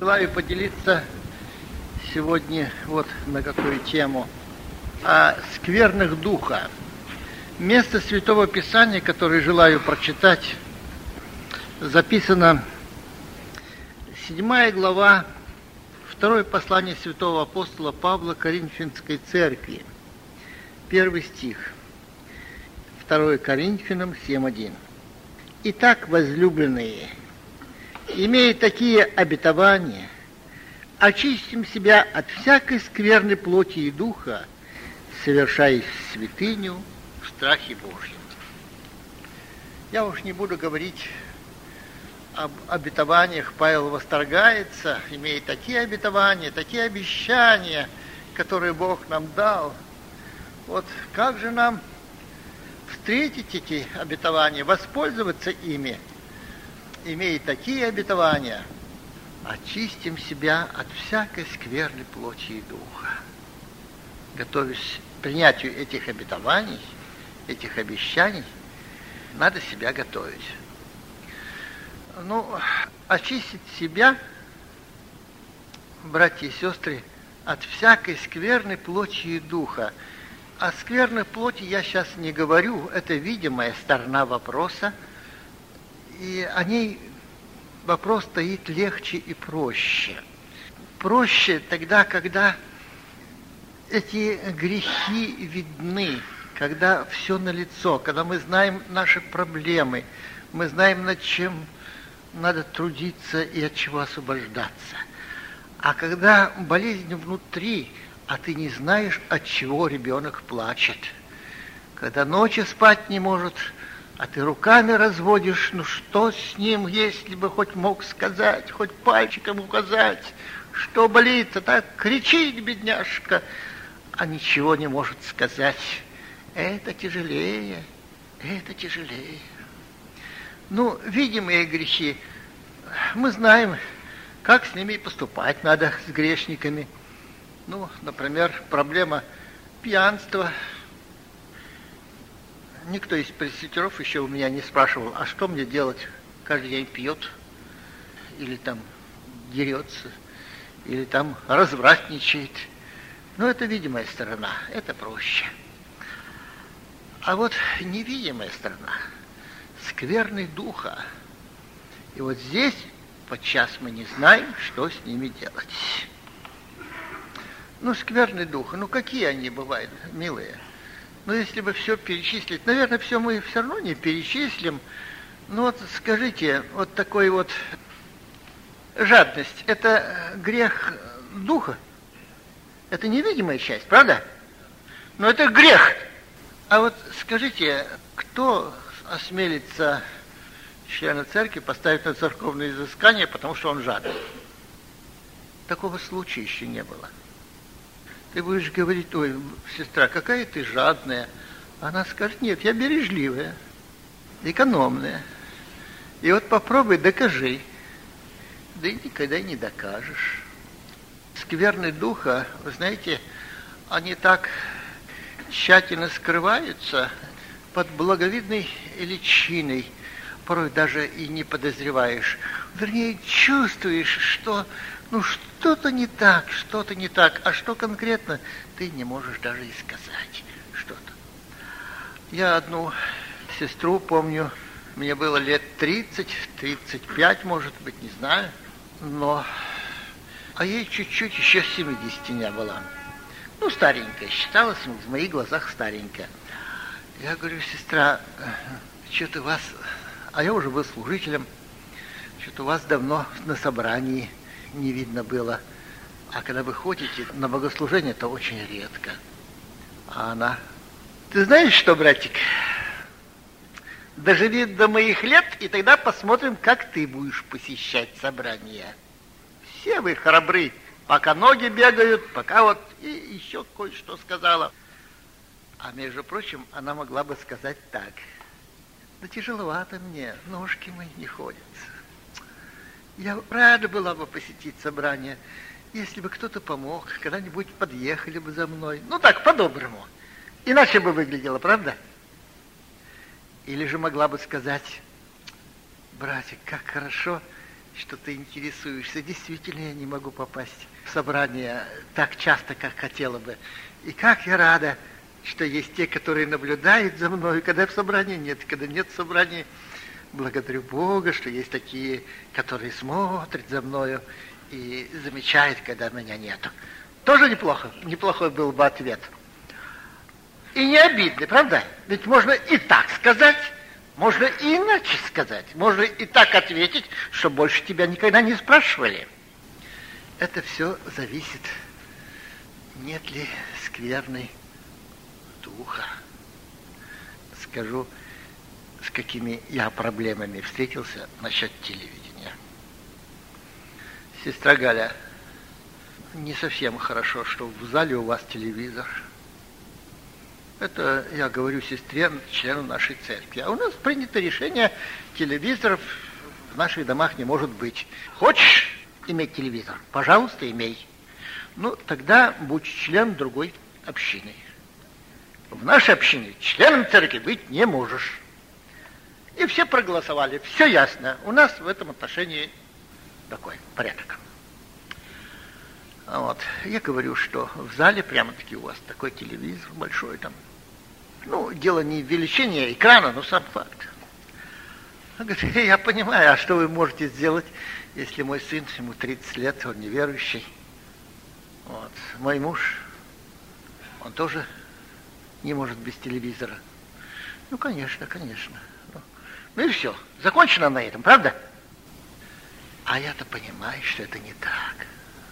Желаю поделиться сегодня вот на какую тему. О скверных духа. Место Святого Писания, которое желаю прочитать, записано 7 глава, 2 послание святого апостола Павла Коринфянской церкви, 1 стих, 2 Коринфянам 7:1. Итак, возлюбленные, имея такие обетования, очистим себя от всякой скверной плоти и духа, совершаясь в святыню в страхе Божьем. Я уж не буду говорить об обетованиях. Павел восторгается, имея такие обетования, такие обещания, которые Бог нам дал. Вот как же нам встретить эти обетования, воспользоваться ими, имея такие обетования? Очистим себя от всякой скверной плоти и духа. Готовясь к принятию этих обетований, этих обещаний, надо себя готовить. Очистить себя, братья и сестры, от всякой скверной плоти и духа. О скверной плоти я сейчас не говорю, это видимая сторона вопроса, и о ней вопрос стоит легче и проще. Проще тогда, когда эти грехи видны, когда все налицо, когда мы знаем наши проблемы, мы знаем, над чем надо трудиться и от чего освобождаться. А когда болезнь внутри, а ты не знаешь, от чего ребенок плачет, когда ночью спать не может, а ты руками разводишь, что с ним, если бы хоть мог сказать, хоть пальчиком указать, что болит, а так кричит бедняжка, а ничего не может сказать. Это тяжелее, это тяжелее. Видимые грехи, мы знаем, как с ними поступать надо, с грешниками. Например, проблема пьянства. Никто из пресвитеров еще у меня не спрашивал, а что мне делать? Каждый день пьет, или там дерется, или там развратничает. Это видимая сторона, это проще. А вот невидимая сторона, скверный духа. И вот здесь подчас мы не знаем, что с ними делать. Скверный дух, какие они бывают, милые? Если бы все перечислить, наверное, все мы все равно не перечислим. Скажите, вот такой вот жадность, это грех духа? Это невидимая часть, правда? Но это грех. А вот скажите, кто осмелится члена церкви поставить на церковное изыскание, потому что он жадный? Такого случая еще не было. Ты будешь говорить: ой, сестра, какая ты жадная. Она скажет: нет, я бережливая, экономная. И вот попробуй, докажи. Да и никогда не докажешь. Скверны духа, вы знаете, они так тщательно скрываются под благовидной личиной, порой даже и не подозреваешь. Вернее, чувствуешь, что что-то не так, а что конкретно, ты не можешь даже и сказать что-то. Я одну сестру помню, мне было лет 30, 35, может быть, не знаю, а ей чуть-чуть еще 70 не было. Старенькая, считалась в моих глазах старенькая. Я говорю: сестра, что-то вас, а я уже был служителем, что-то вас давно на собрании не видно было. А когда вы ходите на богослужение, это очень редко. А она: ты знаешь что, братик, доживи до моих лет, и тогда посмотрим, как ты будешь посещать собрания. Все вы храбры, пока ноги бегают, пока вот... И еще кое-что сказала. А между прочим, она могла бы сказать так: да тяжеловато мне, ножки мои не ходят. Я рада была бы посетить собрание, если бы кто-то помог, когда-нибудь подъехали бы за мной. Так, по-доброму. Иначе бы выглядело, правда? Или же могла бы сказать: братик, как хорошо, что ты интересуешься. Действительно, я не могу попасть в собрание так часто, как хотела бы. И как я рада, что есть те, которые наблюдают за мной, когда в собрании нет, когда нет собрания. Благодарю Бога, что есть такие, которые смотрят за мною и замечают, когда меня нету. Тоже неплохо. Неплохой был бы ответ. И не обидный, правда? Ведь можно и так сказать, можно и иначе сказать. Можно и так ответить, что больше тебя никогда не спрашивали. Это все зависит, нет ли скверной духа. Скажу, с какими я проблемами встретился насчет телевидения. Сестра Галя, не совсем хорошо, что в зале у вас телевизор. Это я говорю сестре, члену нашей церкви. А у нас принято решение, телевизоров в наших домах не может быть. Хочешь иметь телевизор? Пожалуйста, имей. Ну, тогда будь член другой общины. В нашей общине членом церкви быть не можешь. И все проголосовали. Все ясно. У нас в этом отношении такой порядок. Вот. Я говорю, что в зале прямо-таки у вас такой телевизор большой там. Ну, дело не в величине экрана, но сам факт. Он говорит, я понимаю, а что вы можете сделать, если мой сын, ему 30 лет, он неверующий. Вот. Мой муж, он тоже не может без телевизора. Ну, конечно, конечно. Ну и все, закончено на этом, правда? А я-то понимаю, что это не так.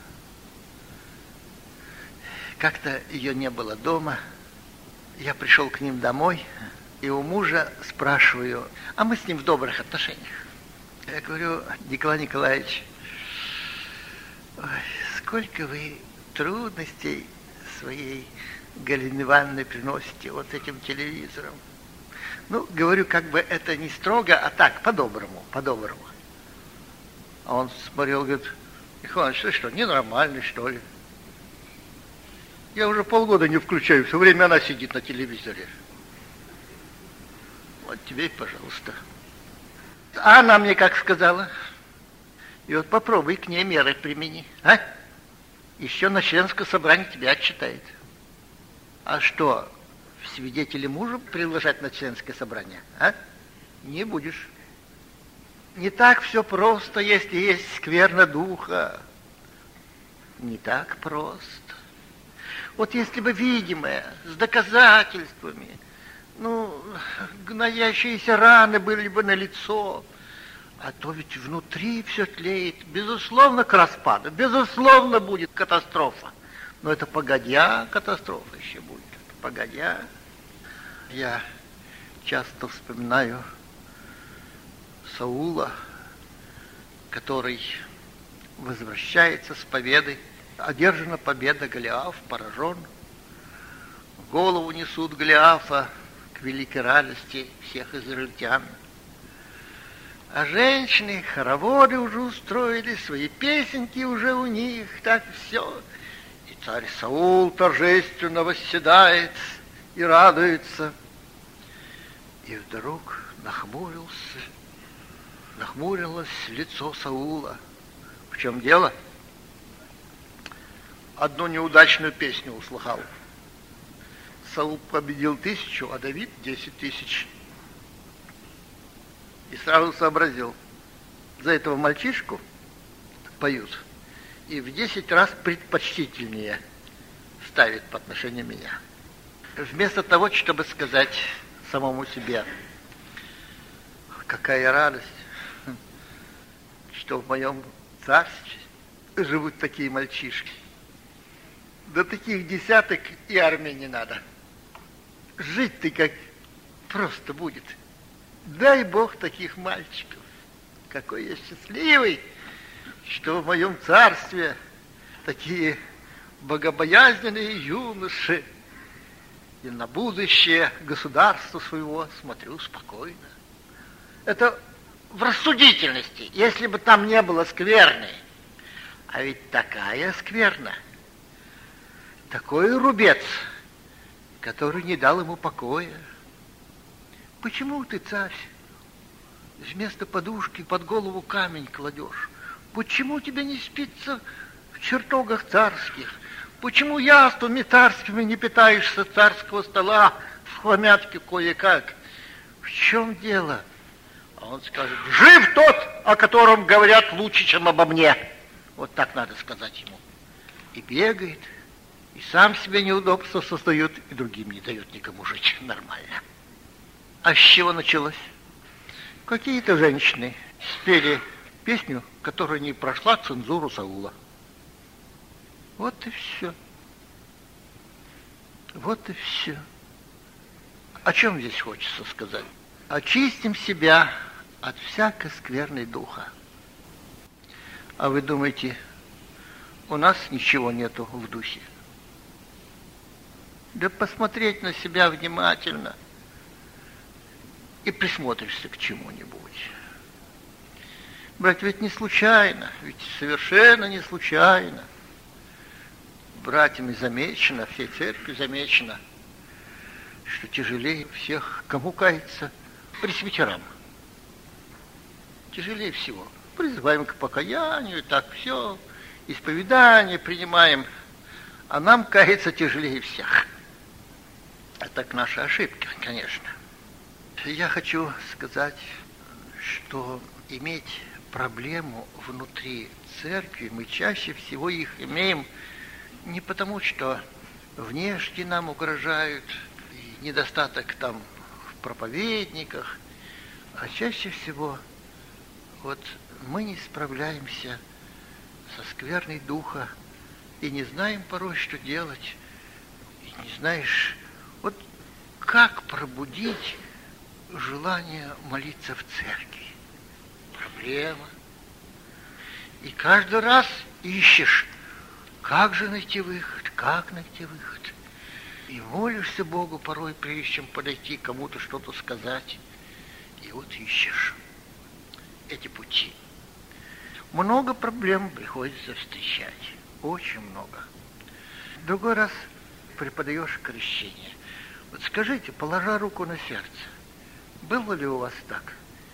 Как-то ее не было дома. Я пришел к ним домой, и у мужа спрашиваю, а мы с ним в добрых отношениях. Я говорю, Николай Николаевич, ой, сколько вы трудностей своей Галине Ивановне приносите вот этим телевизором. Ну, говорю, как бы это не строго, а так, по-доброму, по-доброму. А он смотрел, говорит, Михаил Иванович, ты что, ненормальный, что ли? Я уже полгода не включаю, все время она сидит на телевизоре. Вот тебе и пожалуйста. А она мне как сказала? И вот попробуй к ней меры примени, а? Еще на членское собрание тебя отчитает. А что, в свидетели мужа приглашать на членское собрание, а? Не будешь. Не так все просто, если есть скверна духа. Не так просто. Вот если бы видимое, с доказательствами, ну, гноящиеся раны были бы налицо, а то ведь внутри все тлеет, безусловно, к распаду, безусловно, будет катастрофа. Но это погодя катастрофа еще будет, погодя. Я часто вспоминаю Саула, который возвращается с победы. Одержана победа, Голиаф поражен. Голову несут Голиафа к великой радости всех израильтян. А женщины хороводы уже устроили, свои песенки уже у них, так все. И царь Саул торжественно восседает и радуется. И вдруг нахмурилось лицо Саула. В чем дело? Одну неудачную песню услыхал. Саул победил 1000, а Давид 10 000. И сразу сообразил, за этого мальчишку поют, и в 10 раз предпочтительнее ставит по отношению меня. Вместо того, чтобы сказать самому себе, какая радость, что в моем царстве живут такие мальчишки. Да таких десяток и армии не надо. Жить ты как просто будет. Дай Бог таких мальчиков. Какой я счастливый, что в моем царстве такие богобоязненные юноши. И на будущее государства своего смотрю спокойно. Это в рассудительности, если бы там не было скверны. А ведь такая скверна. Такой рубец, который не дал ему покоя. Почему ты, царь, вместо подушки под голову камень кладешь? Почему тебе не спится в чертогах царских? Почему яствами царскими не питаешься царского стола в хламятке кое-как? В чем дело? А он скажет: жив тот, о котором говорят лучше, чем обо мне. Вот так надо сказать ему. И бегает, и сам себе неудобства создает, и другим не дает никому жить нормально. А с чего началось? Какие-то женщины спели песню, которая не прошла цензуру Саула. Вот и все. Вот и все. О чем здесь хочется сказать? Очистим себя от всякой скверной духа. А вы думаете, у нас ничего нету в духе? Да посмотреть на себя внимательно и присмотришься к чему-нибудь. Брать, ведь не случайно, ведь совершенно не случайно. Братьями замечено, всей церкви замечено, что тяжелее всех, кому каяться, пресвитерам. Тяжелее всего. Призываем к покаянию, так все, исповедание принимаем, а нам каяться тяжелее всех. Это наша ошибка, конечно. Я хочу сказать, что иметь проблему внутри церкви, мы чаще всего их имеем не потому, что внешне нам угрожают, и недостаток там в проповедниках, а чаще всего вот мы не справляемся со скверной духа и не знаем порой, что делать, и не знаешь, вот как пробудить желание молиться в церкви. Проблема. И каждый раз ищешь, как же найти выход, как найти выход. И молишься Богу порой, прежде чем подойти кому-то что-то сказать. И вот ищешь эти пути. Много проблем приходится встречать. Очень много. Другой раз преподаешь крещение. Вот скажите, положа руку на сердце, было ли у вас так?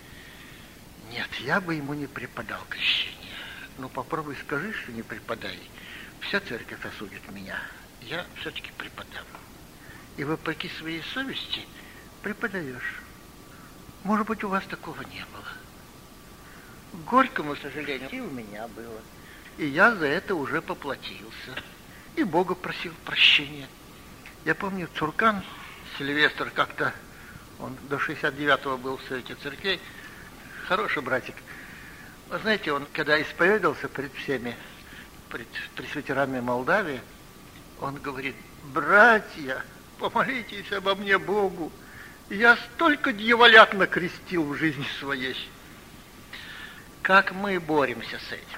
Нет, я бы ему не преподал крещение. Ну, попробуй скажи, что не преподай. Вся церковь осудит меня. Я все-таки преподам. И вопреки своей совести преподаешь. Может быть, у вас такого не было. К горькому сожалению, и у меня было. И я за это уже поплатился. И Бога просил прощения. Я помню, Цуркан Сильвестр как-то, он до 69-го был в Совете Церквей, хороший братик. Вы знаете, он, когда исповедовался пред всеми, пред пресвитерами Молдавии, он говорит: братья, помолитесь обо мне Богу. Я столько дьяволят накрестил в жизни своей. Как мы боремся с этим?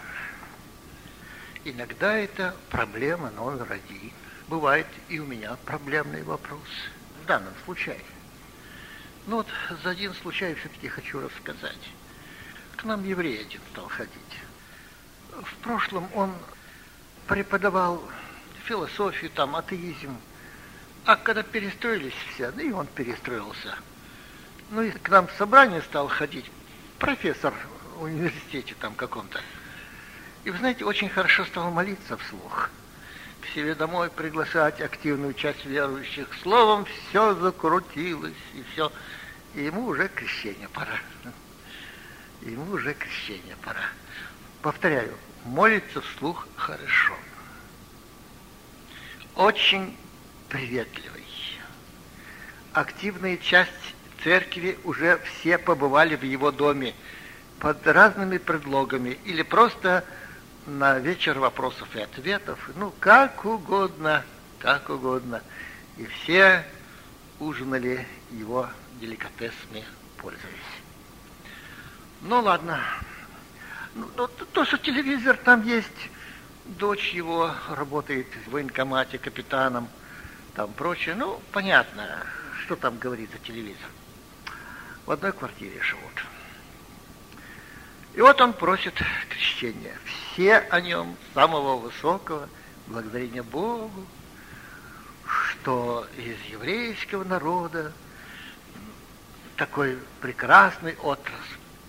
Иногда это проблема номер один. Бывает и у меня проблемный вопрос. В данном случае. Ну вот за один случай все-таки хочу рассказать. К нам еврей один стал ходить. В прошлом он преподавал философию, там, атеизм. А когда перестроились все, да и он перестроился. Ну и к нам в собрание стал ходить профессор в университете там каком-то. И вы знаете, очень хорошо стал молиться вслух. К себе домой приглашать активную часть верующих. Словом, все закрутилось, и все. И ему уже крещение пора. Ему уже крещение пора. Повторяю, молится вслух хорошо. Очень приветливый. Активная часть церкви уже все побывали в его доме под разными предлогами или просто на вечер вопросов и ответов, ну, как угодно, как угодно. И все ужинали его деликатесами, пользовались. Ну, ладно. Ну, то, что телевизор там есть, дочь его работает в военкомате капитаном, там прочее, ну, понятно, что там говорит за телевизор. В одной квартире живут. И вот он просит крещения. Все о нем, самого высокого, благодарение Богу, что из еврейского народа такой прекрасный отрасль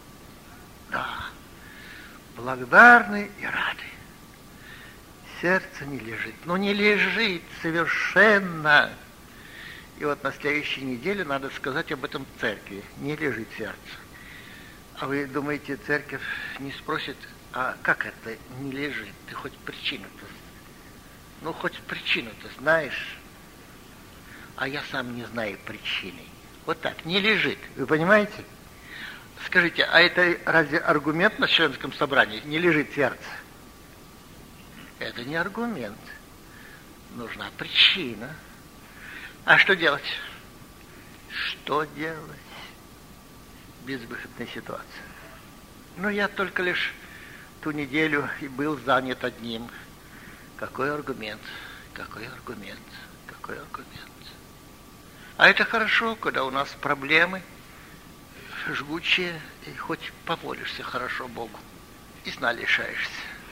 благодарны и рады. Сердце не лежит. Ну, не лежит совершенно. И вот на следующей неделе надо сказать об этом в церкви. Не лежит сердце. А вы думаете, церковь не спросит, а как это не лежит? Ты хоть причину-то, ну, хоть причину-то знаешь? А я сам не знаю причины. Вот так, не лежит. Вы понимаете? Скажите, а это разве аргумент на членском собрании? Не лежит сердце. Это не аргумент. Нужна причина. А что делать? Что делать? Безвыходная ситуация. Ну, я только лишь ту неделю и был занят одним. Какой аргумент? Какой аргумент? Какой аргумент? А это хорошо, когда у нас проблемы жгучие, и хоть помолишься хорошо Богу, и сна лишаешься.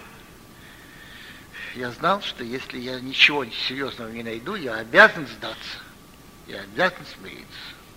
Я знал, что если я ничего серьезного не найду, я обязан сдаться. Я обязан смириться.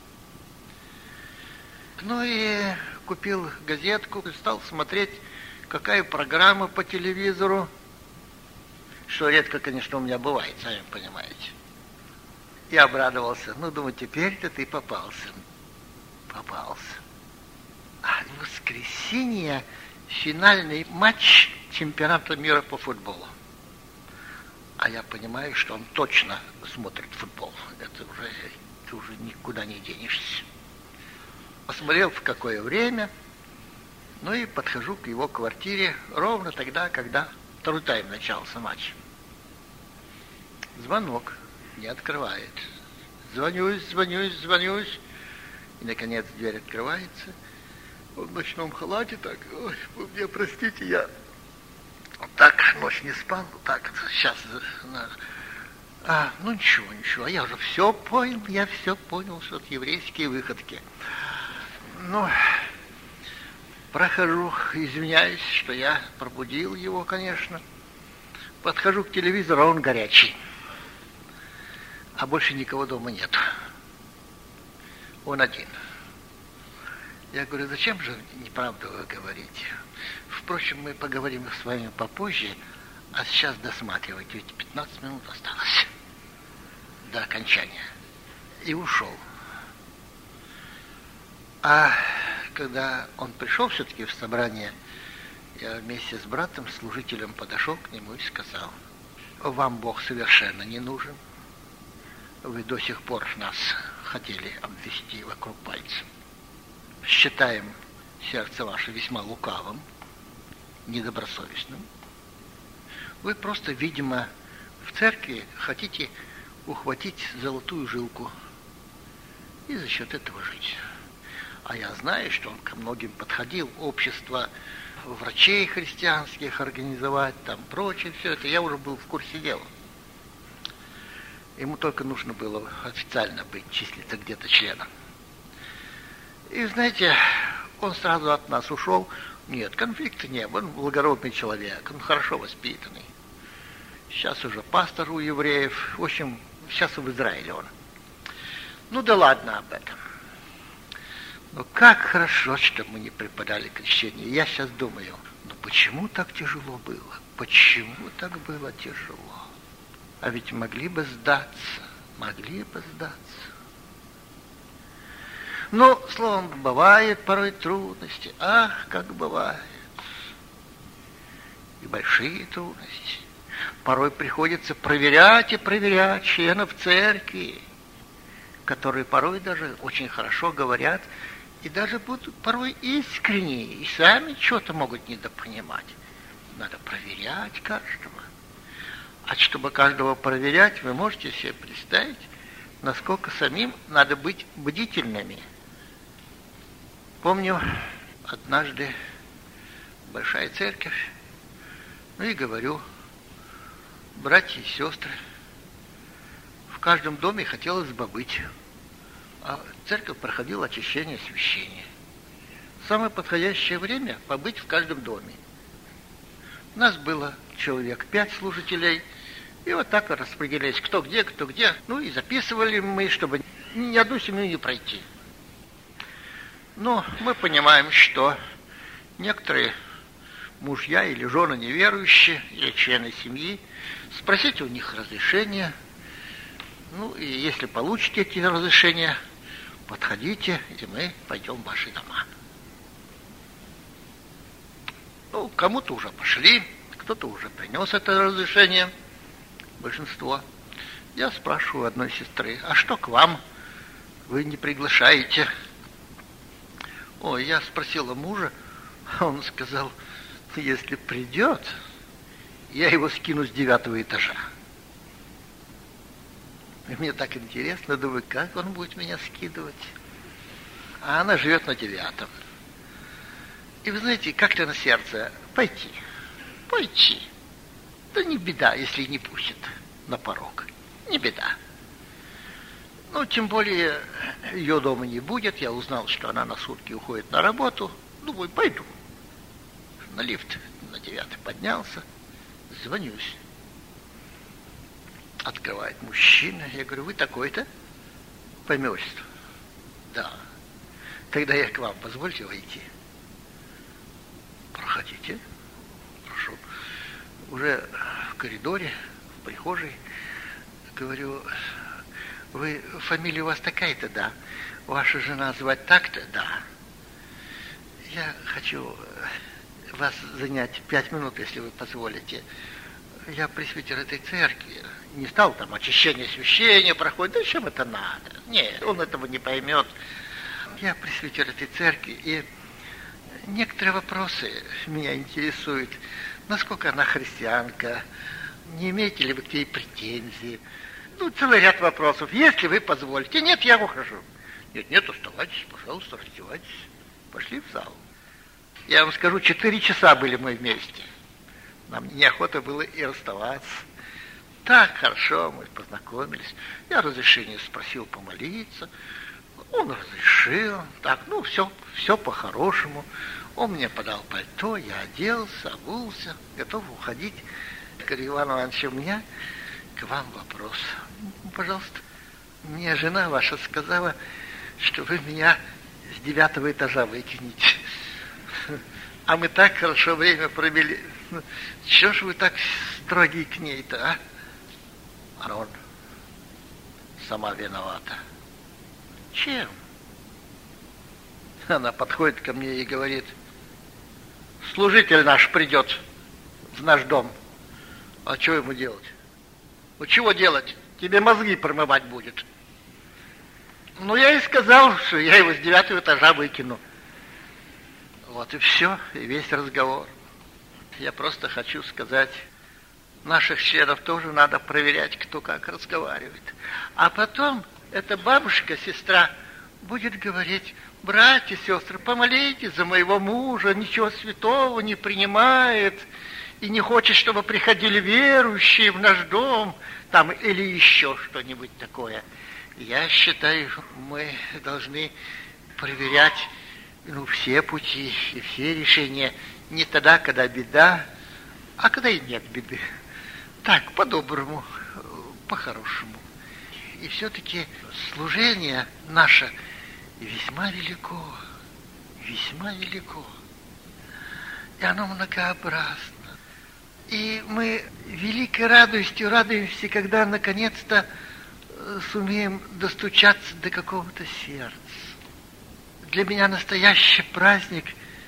Ну и купил газетку, и стал смотреть, какая программа по телевизору, что редко, конечно, у меня бывает, сами понимаете. Я обрадовался. Ну, думаю, теперь-то ты попался. Попался. А в воскресенье финальный матч чемпионата мира по футболу. А я понимаю, что он точно смотрит футбол. Это уже, ты уже никуда не денешься. Посмотрел, в какое время, ну и подхожу к его квартире ровно тогда, когда второй тайм начался матч. Звонок. Не открывает. Звонюсь. И, наконец, дверь открывается. Он в ночном халате так. Ой, вы мне простите, я так ночь не спал. Так, сейчас. Ну ничего. Я уже все понял, что это еврейские выходки. Ну, прохожу, извиняюсь, что я пробудил его, конечно. Подхожу к телевизору, а он горячий. А больше никого дома нет. Он один. Я говорю, зачем же неправду вы говорите? Впрочем, мы поговорим с вами попозже, а сейчас досматривайте, ведь 15 минут осталось до окончания. И ушел. А когда он пришел все-таки в собрание, я вместе с братом, служителем, подошел к нему и сказал, вам Бог совершенно не нужен. Вы до сих пор нас хотели обвести вокруг пальца. Считаем сердце ваше весьма лукавым, недобросовестным. Вы просто, видимо, в церкви хотите ухватить золотую жилку и за счет этого жить. А я знаю, что он ко многим подходил, общество врачей христианских организовать, там прочее, все это. Я уже был в курсе дела. Ему только нужно было официально быть, числиться где-то членом. И, знаете, он сразу от нас ушел. Нет, конфликта не было. Он благородный человек, он хорошо воспитанный. Сейчас уже пастор у евреев. В общем, сейчас в Израиле он. Ну да ладно об этом. Но как хорошо, что мы не преподали крещение. Я сейчас думаю, ну почему так тяжело было? Почему так было тяжело? А ведь могли бы сдаться. Ну, словом, бывает порой трудности. Ах, как бывает. И большие трудности. Порой приходится проверять и проверять членов церкви, которые порой даже очень хорошо говорят и даже будут порой искренние, и сами что-то могут недопонимать. Надо проверять каждого. А чтобы каждого проверять, вы можете себе представить, насколько самим надо быть бдительными. Помню, однажды большая церковь, ну и говорю, братья и сестры, в каждом доме хотелось бы быть, а церковь проходила очищение освящения. Самое подходящее время побыть в каждом доме. У нас было человек 5 служителей, и вот так распределялись, кто где. Ну и записывали мы, чтобы ни одну семью не пройти. Но мы понимаем, что некоторые мужья или жены неверующие, или члены семьи, спросите у них разрешения. Ну, и если получите эти разрешения, подходите, и мы пойдем в ваши дома. Ну, кому-то уже пошли, кто-то уже принес это разрешение, большинство. Я спрашиваю одной сестры, а что к вам? Вы не приглашаете? Ой, я спросила мужа, а он сказал, если придет, я его скину с 9 этажа. И мне так интересно, думаю, как он будет меня скидывать. А она живет на 9. И вы знаете, как-то на сердце пойти. Да не беда, если не пустят на порог. Не беда. Ну, тем более, ее дома не будет. Я узнал, что она на сутки уходит на работу. Думаю, пойду. На лифт на 9 поднялся. Звонюсь. Открывает мужчина. Я говорю, вы такой-то? По имуществу. Да. Тогда я к вам. Позвольте войти. Проходите. Прошу. Уже в коридоре, в прихожей, говорю, вы, фамилия у вас такая-то, да? Ваша жена звать так-то, да? Я хочу вас занять 5 минут, если вы позволите. Я пресвитер этой церкви. Не стал там очищение освящения проходит. Да чем это надо? Нет, он этого не поймет. Я пресвитер этой церкви, и некоторые вопросы меня интересуют. Насколько она христианка? Не имеете ли вы к ней претензий? Ну, целый ряд вопросов. Если вы позволите. Нет, я ухожу. Нет, оставайтесь, пожалуйста, раздевайтесь. Пошли в зал. Я вам скажу, 4 часа были мы вместе. Нам неохота было и расставаться. Так хорошо, мы познакомились. Я разрешение спросил помолиться. Он разрешил. Так, ну, все по-хорошему. Он мне подал пальто, я оделся, обулся, готов уходить. Говорю, Иван Иванович, у меня к вам вопрос. Пожалуйста. Мне жена ваша сказала, что вы меня с 9 этажа выкинете. А мы так хорошо время провели. Чего ж вы так строгие к ней-то, а? Арон, сама виновата. Чем? Она подходит ко мне и говорит, служитель наш придет в наш дом. А что ему делать? Ну, чего делать? Тебе мозги промывать будет. Ну, я и сказал, что я его с 9 этажа выкину. Вот и все, и весь разговор. Я просто хочу сказать, наших членов тоже надо проверять, кто как разговаривает. А потом эта бабушка, сестра, будет говорить, братья, сестры, помолитесь за моего мужа, ничего святого не принимает, и не хочет, чтобы приходили верующие в наш дом, там, или еще что-нибудь такое. Я считаю, мы должны проверять все пути и все решения не тогда, когда беда, а когда и нет беды. Так, по-доброму, по-хорошему. И все-таки служение наше весьма велико, весьма велико. И оно многообразно. И мы великой радостью радуемся, когда наконец-то сумеем достучаться до какого-то сердца. Для меня настоящий праздник,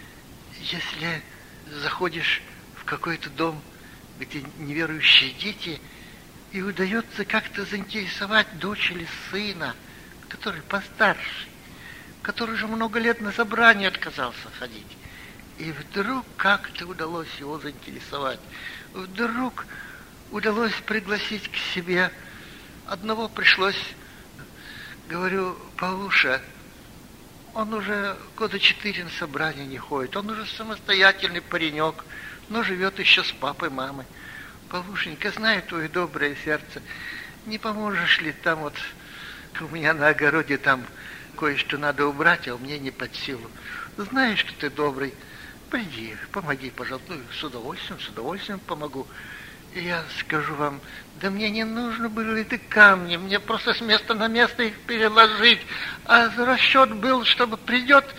если заходишь в какой-то дом, где неверующие дети, и удается как-то заинтересовать дочь или сына, который постарше, который уже много лет на собрание отказался ходить. И вдруг как-то удалось его заинтересовать. Вдруг удалось пригласить к себе. Одного пришлось, говорю, Павлуша, он уже 4 года на собрание не ходит, он уже самостоятельный паренек, но живет еще с папой, мамой. Павлушенька, знаю твое доброе сердце, не поможешь ли там вот у меня на огороде там кое-что надо убрать, а у меня не под силу. Знаешь, что ты добрый, приди, помоги, пожалуйста. Ну, с удовольствием помогу. И я скажу вам, да мне не нужно были эти камни, мне просто с места на место их переложить. А расчет был, чтобы придет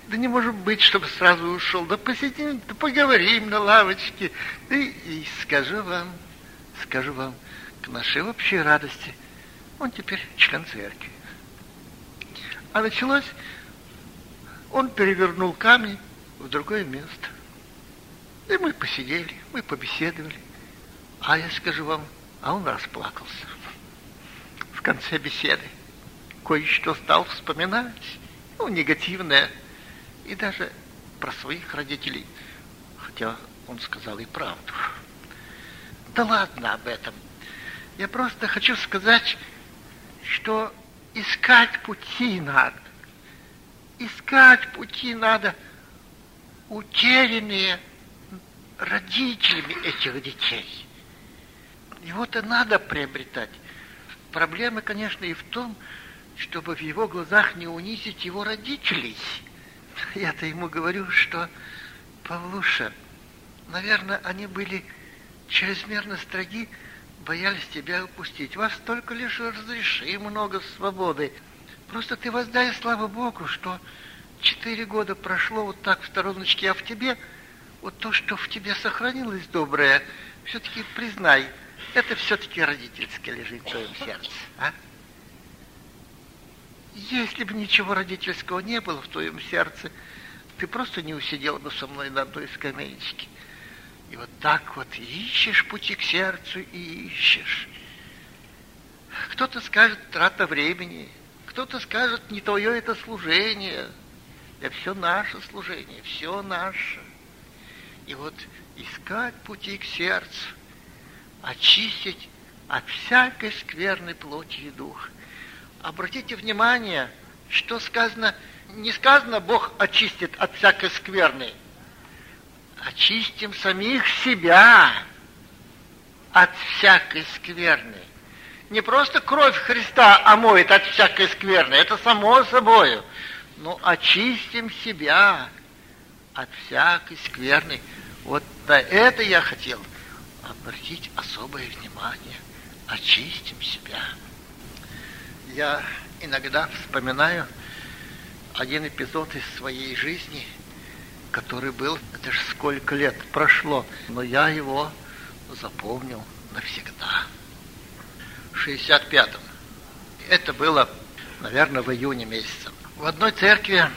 Да не может быть, чтобы сразу ушел. Да посидим, да поговорим на лавочке. И скажу вам, к нашей общей радости, он теперь член церкви. А началось, он перевернул камень в другое место. И мы посидели, мы побеседовали. А я скажу вам, а он расплакался. В конце беседы кое-что стал вспоминать, негативное. И даже про своих родителей, хотя он сказал и правду. Да ладно об этом. Я просто хочу сказать, что искать пути надо. Искать пути надо, утерянные родителями этих детей. Его-то надо приобретать. Проблема, конечно, и в том, чтобы в его глазах не унизить его родителей. Я-то ему говорю, что, Павлуша, наверное, они были чрезмерно строги, боялись тебя упустить. Вас только лишь разреши много свободы. Просто ты воздай слава Богу, что 4 года прошло вот так в стороночке, а в тебе, вот то, что в тебе сохранилось доброе, все-таки признай, это все-таки родительское лежит в твоем сердце, а? Если бы ничего родительского не было в твоем сердце, ты просто не усидел бы со мной на одной скамеечке. И вот так вот ищешь пути к сердцу и ищешь. Кто-то скажет, трата времени, кто-то скажет, не твое это служение. Это все наше служение, все наше. И вот искать пути к сердцу, очистить от всякой скверной плоти и духа. Обратите внимание, что сказано, не сказано, Бог очистит от всякой скверны. Очистим самих себя от всякой скверны. Не просто кровь Христа омоет от всякой скверны, это само собою. Но очистим себя от всякой скверны. Вот на это я хотел обратить особое внимание. Очистим себя. Я иногда вспоминаю один эпизод из своей жизни, который был, это ж сколько лет прошло, но я его запомнил навсегда. В 65-м. Это было, наверное, в июне месяце. В одной церкви,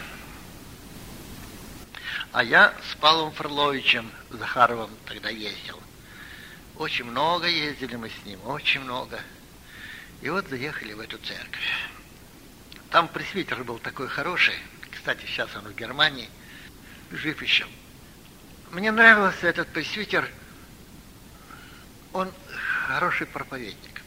а я с Павлом Фроловичем Захаровым тогда ездил. Очень много ездили мы с ним, очень много. И вот заехали в эту церковь. Там пресвитер был такой хороший. Кстати, сейчас он в Германии. Жив еще. Мне нравился этот пресвитер. Он хороший проповедник.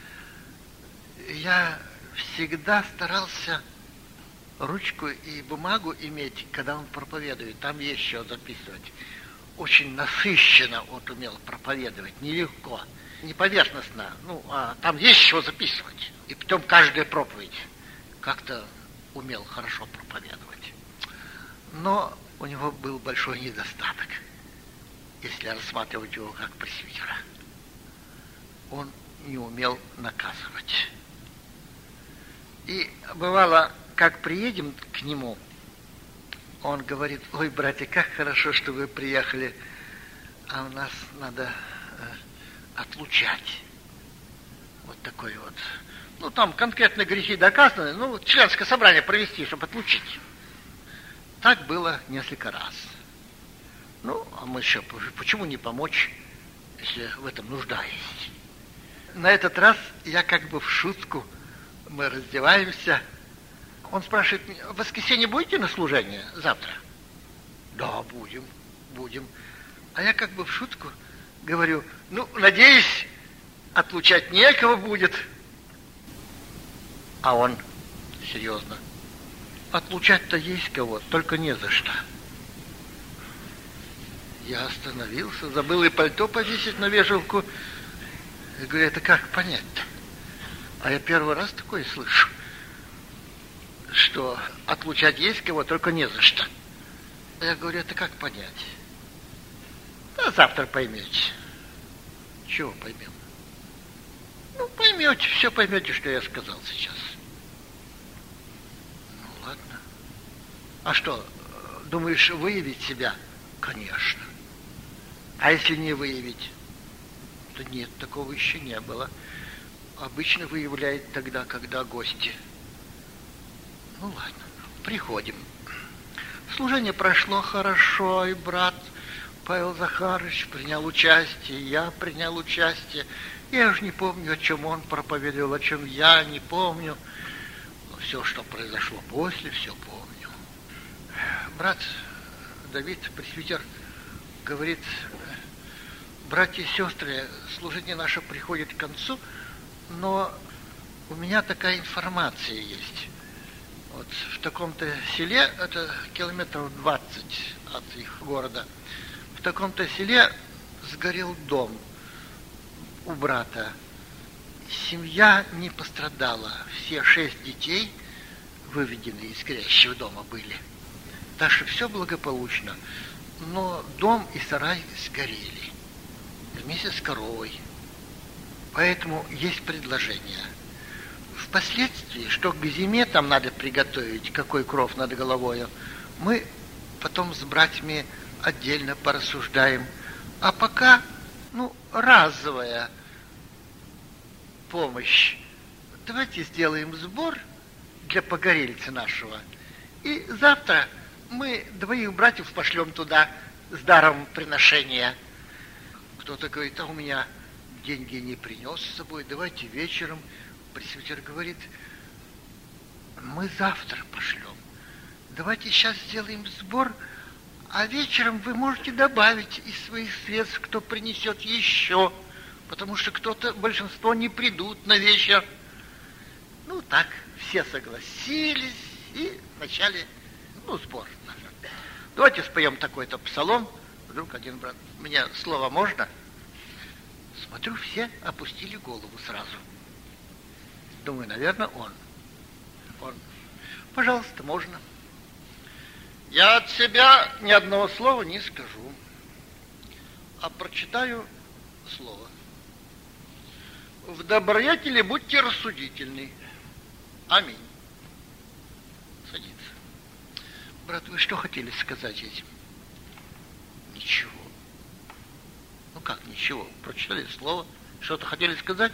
Я всегда старался ручку и бумагу иметь, когда он проповедует. Там есть что записывать. Очень насыщенно он умел проповедовать, нелегко. Не поверхностно, а там есть чего записывать. И потом каждая проповедь как-то умел хорошо проповедовать. Но у него был большой недостаток, если рассматривать его как пресвитера. Он не умел наказывать. И бывало, как приедем к нему, он говорит: ой, братья, как хорошо, что вы приехали, а у нас надо отлучать. Вот такой вот. Там конкретно грехи доказаны, членское собрание провести, чтобы отлучить. Так было несколько раз. А мы еще, почему не помочь, если в этом нужда есть? На этот раз я как бы в шутку, мы раздеваемся. Он спрашивает: в воскресенье будете на служение завтра? Да, будем. А я как бы в шутку говорю: надеюсь, отлучать некого будет. А он серьезно: отлучать-то есть кого, только не за что. Я остановился, забыл и пальто повесить на вешалку. Я говорю: это как понять-то? А я первый раз такое слышу, что отлучать есть кого, только не за что. Я говорю: это как понять? Да завтра поймете. Чего поймем? Поймете, все поймете, что я сказал сейчас. Ладно. А что, Думаешь, выявить себя? Конечно. А если не выявить? То нет, такого еще не было. Обычно выявляет тогда, когда гости. Ну ладно, приходим. Служение прошло хорошо, и брат Павел Захарович принял участие, я принял участие. Я уже не помню, о чем он проповедовал, о чем я не помню. Но все, что произошло после, все помню. Брат Давид, пресвитер, говорит: братья и сестры, служение наше приходит к концу, но у меня такая информация есть. Вот в таком-то селе, это километров 20 от их города, в таком-то селе сгорел дом у брата. Семья не пострадала. Все 6 детей выведены из горящего дома были. Так что все благополучно. Но дом и сарай сгорели вместе с коровой. Поэтому есть предложение. Впоследствии, что к зиме там надо приготовить, какой кров над головою, мы потом с братьями отдельно порассуждаем. А пока, разовая помощь. Давайте сделаем сбор для погорельца нашего. И завтра мы 2 братьев пошлем туда с даром приношения. Кто-то говорит: а у меня деньги не принес с собой, давайте вечером. Пресвитер говорит: мы завтра пошлем. Давайте сейчас сделаем сбор, а вечером вы можете добавить из своих средств, кто принесет еще, потому что большинство не придут на вечер. Так, все согласились и начали, сбор. Давайте споем такой-то псалом. Вдруг один брат: мне слово можно? Смотрю, все опустили голову сразу. Думаю, наверное, он. Пожалуйста, можно. Я от себя ни одного слова не скажу, а прочитаю слово. В добродетели будьте рассудительны. Аминь. Садится. Брат, вы что хотели сказать этим? Ничего. Как ничего? Прочитали слово, что-то хотели сказать?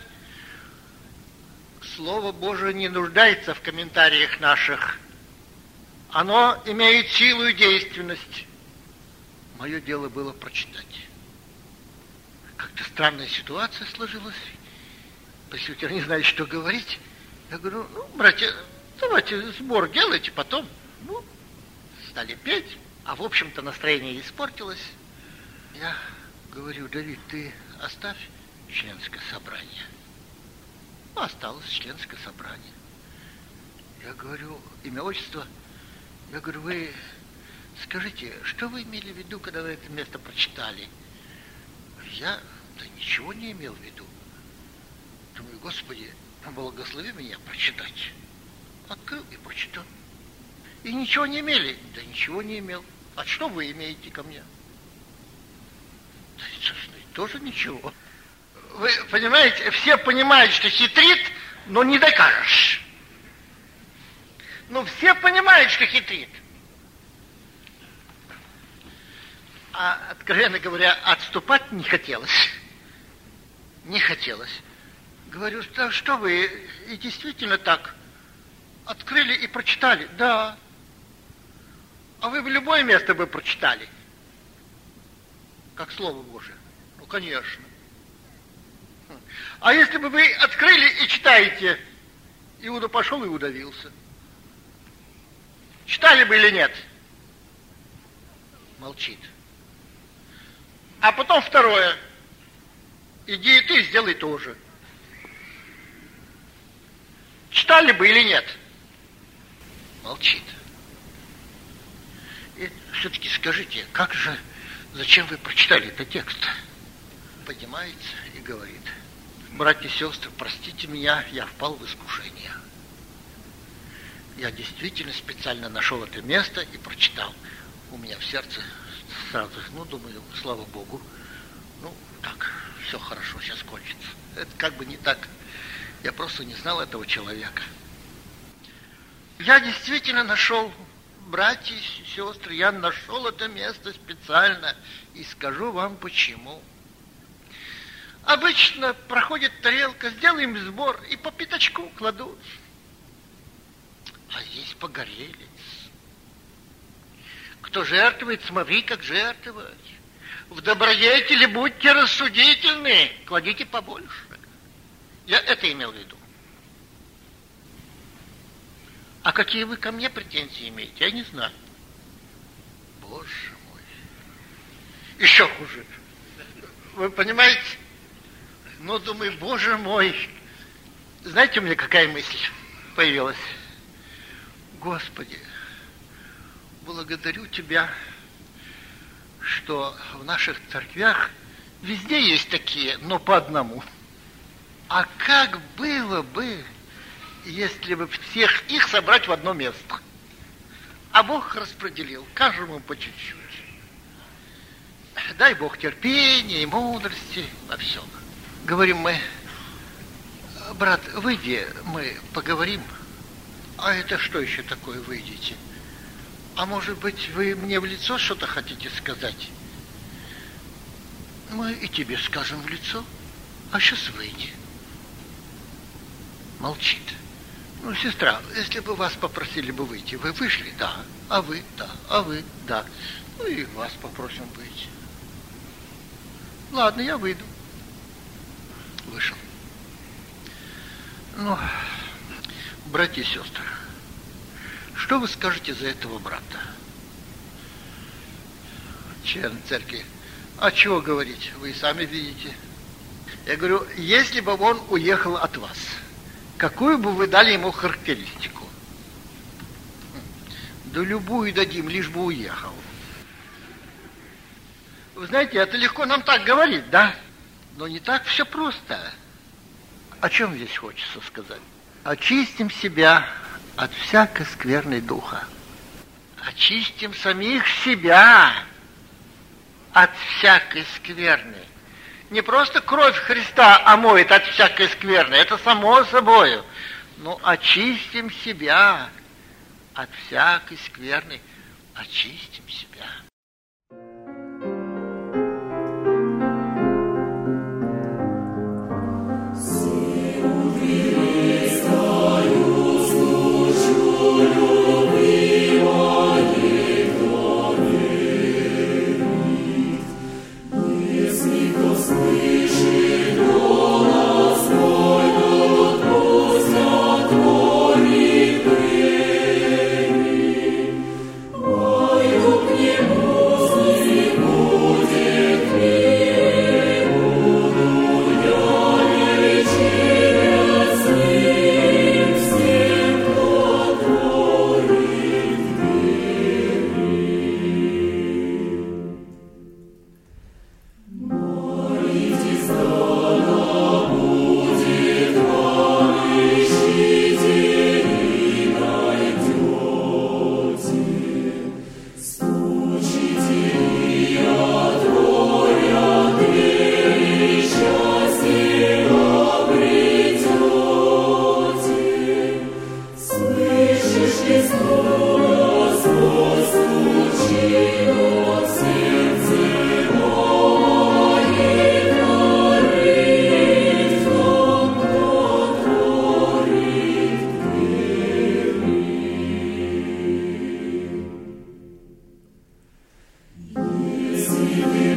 Слово Божие не нуждается в комментариях наших. Оно имеет силу и действенность. Мое дело было прочитать. Как-то странная ситуация сложилась. Пресвитер не знает, что говорить. Я говорю: братья, давайте сбор делайте потом. Стали петь, а в общем-то настроение испортилось. Я говорю: Давид, ты оставь членское собрание. Осталось членское собрание. Я говорю: имя, отчество. Я говорю: вы скажите, что вы имели в виду, когда вы это место прочитали? Я ничего не имел в виду. Думаю: Господи, благослови меня прочитать. Открыл и прочитал. И ничего не имели? Да ничего не имел. А что вы имеете ко мне? Да, собственно, тоже ничего. Вы понимаете, все понимают, что хитрит, но не докажешь. Все понимают, что хитрит. А, откровенно говоря, отступать не хотелось. Не хотелось. Говорю: что вы, и действительно так, открыли и прочитали? Да. А вы в любое место бы прочитали? Как Слово Божие? Конечно. А если бы вы открыли и читаете, Иуда пошел и удавился. Читали бы или нет? Молчит. А потом второе. Иди и ты сделай то же. Читали бы или нет? Молчит. И все-таки скажите, зачем вы прочитали этот текст? Поднимается и говорит: братья и сестры, простите меня, я впал в искушение. Я действительно специально нашел это место и прочитал. У меня в сердце сразу, думаю, слава Богу, так, все хорошо, сейчас кончится. Это как бы не так. Я просто не знал этого человека. Я действительно нашел братья и сестры, я нашел это место специально и скажу вам почему. Обычно проходит тарелка, сделаем сбор и по пятачку кладут. А здесь погорелец. Кто жертвует, смотри, как жертвовать. В добродетели будьте рассудительны, кладите побольше. Я это имел в виду. А какие вы ко мне претензии имеете, я не знаю. Боже мой. Еще хуже. Вы понимаете? Ну, думаю, боже мой. Знаете, у меня какая мысль появилась? Господи, благодарю Тебя, что в наших церквях везде есть такие, но по одному. А как было бы, если бы всех их собрать в одно место? А Бог распределил каждому по чуть-чуть. Дай Бог терпения и мудрости во всем. Говорим мы: брат, выйди, мы поговорим. А это что еще такое, выйдите? А может быть, вы мне в лицо что-то хотите сказать? Мы и тебе скажем в лицо. А сейчас выйди. Молчит. Ну, сестра, если бы вас попросили бы выйти, вы вышли? Да. А вы? Да. А вы? Да. Ну и вас попросим выйти. Ладно, я выйду. Вышел. Ну, братья и сестры, что вы скажете за этого брата? Член церкви. А чего говорить? Вы и сами видите. Я говорю, если бы он уехал от вас, какую бы вы дали ему характеристику? Да любую дадим, лишь бы уехал. Вы знаете, это легко нам так говорить, да? Но не так все просто. О чем здесь хочется сказать? Очистим себя от всякой скверной духа. Очистим самих себя от всякой скверны. Не просто кровь Христа омоет от всякой скверны, это само собою. Но очистим себя от всякой скверны. Очистим себя. Yes,